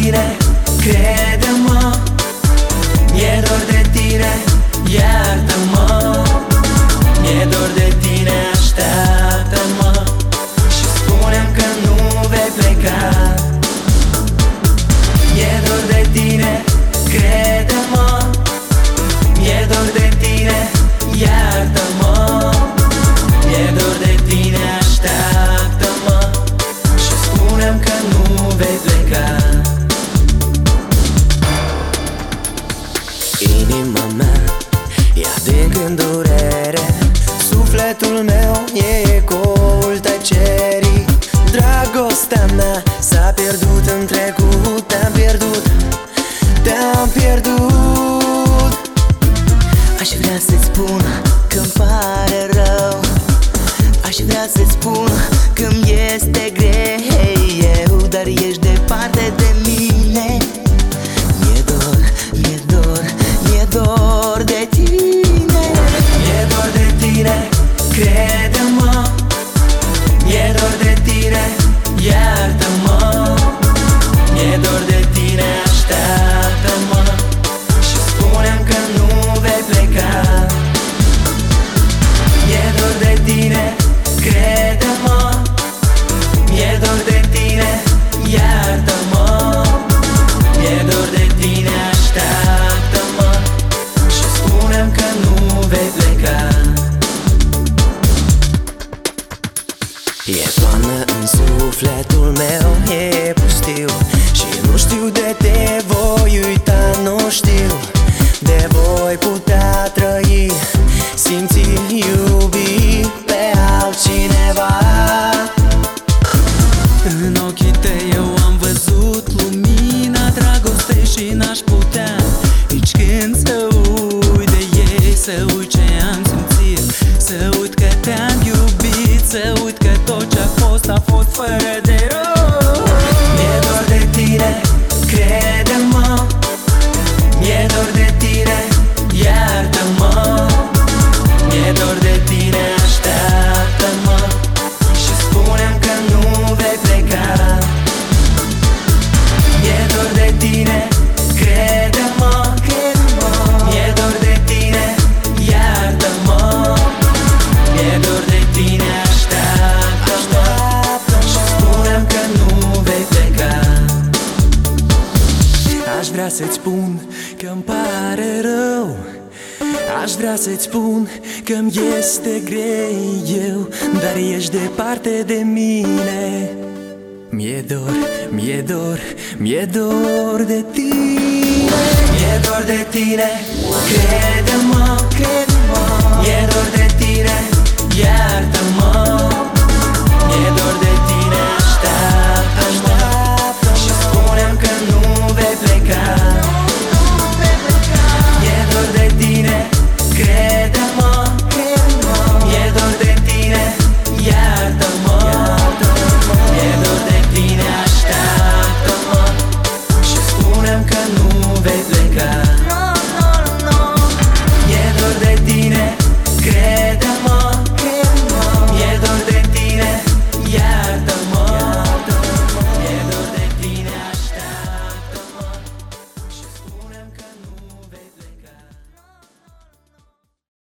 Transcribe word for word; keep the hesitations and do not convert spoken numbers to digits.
tine, crede-mă. Mi-e dor de tine, iartă-mă. Mi-e dor de tine, așteaptă-mă și spune-mi că nu vei pleca. Mi-e dor de tine, crede-mă. Mi-e dor de tine, iartă-mă. Mi-e dor de tine, așteaptă-mă și spune-mi că nu vei pleca. Inima mea e adânc în durere, sufletul meu e ecoul tăcerii. Dragostea mea s-a pierdut în trecut, te-am pierdut, te-am pierdut. Aș vrea să-ți spun că-mi pare rău, aș vrea să-ți spun că-mi este greu, dar ești departe de mine. Mi-e dor, mi-e dor, mi-e dor de tine. Mi-e dor de tine, crede-mă. Mi-e dor de tine, iartă-mă. Mi-e dor de tine, așteaptă-mă și spune-mi că nu vei pleca. Mi-e dor de tine, crede-mă. Mi-e dor de tine, iartă-mă. Mi-e dor de tine, așteaptă-mă și spune-mi că nu vei pleca. E toamnă în sufletul meu, e pustiu și nu știu de te voi uita, nu știu de voi putea trăi, simți, iubi pe altcineva. În ochii tăi eu am văzut lumina dragostei și n-aș putea nici când să uit de ei, să uit ce am simțit, să uit că te-am iubit, să uit că tot ce-a fost a fost fără de rost. Mi-e dor de tine, crede-mă. Mi-e dor de tine, iartă-mă. Mi-e dor de tine, așteaptă-mă și spune-mi că nu vei pleca. Mi-e dor de tine, crede-mă. Mi-e dor de tine, iartă-mă. Mi-e dor de tine, așteaptă-mă și spune-mi că nu vei pleca. Aș vrea să-ți spun că-mi pare rău, aș vrea să-ți spun că-mi este greu, dar ești departe de mine. Mi-e dor, mi-e dor, mi-e dor de tine. Mi-e dor de tine, crede-mă.